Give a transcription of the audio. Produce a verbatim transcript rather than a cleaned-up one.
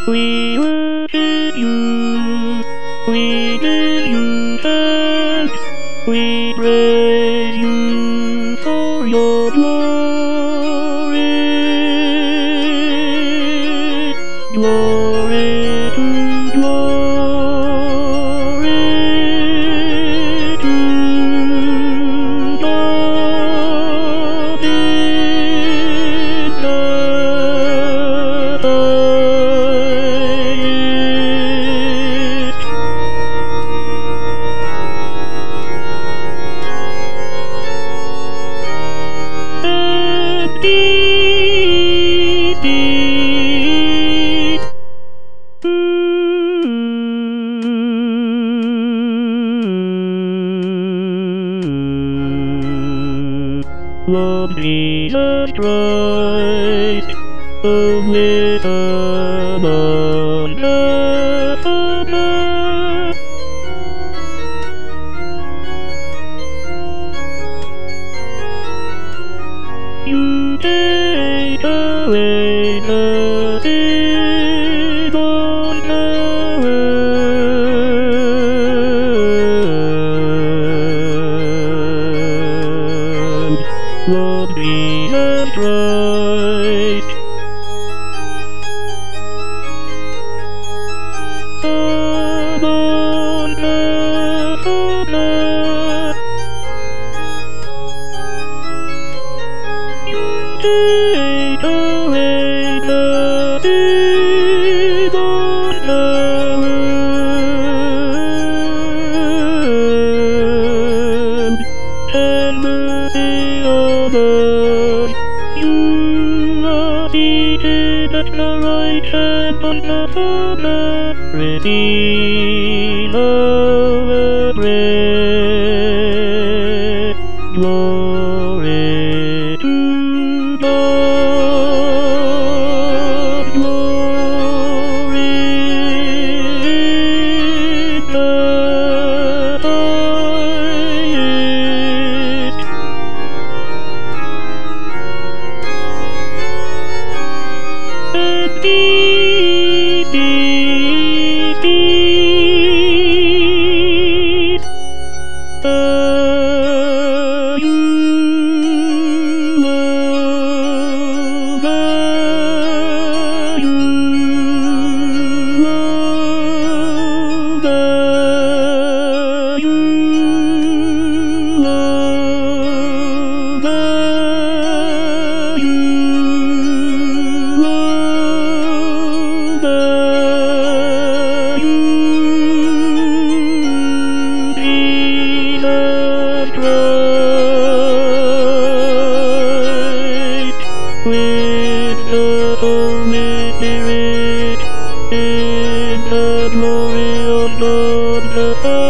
We worship you, we give you thanks, we praise you for your glory. Glory to glory to the Lord Jesus Christ, the wisdom wonderful birth. You take away the sin on the world. Lord Jesus Christ, the wonderful blood. You take away the sin on the world. And mercy on us. You are seated at the right hand of the Father. Receive our praise. Glory to God. Glory in the highest. And peace, peace, peace. Uh, you love, uh, you love, uh, you love, uh, you love, uh, you, Jesus Christ, with the Holy Spirit, in the glory of God the Father.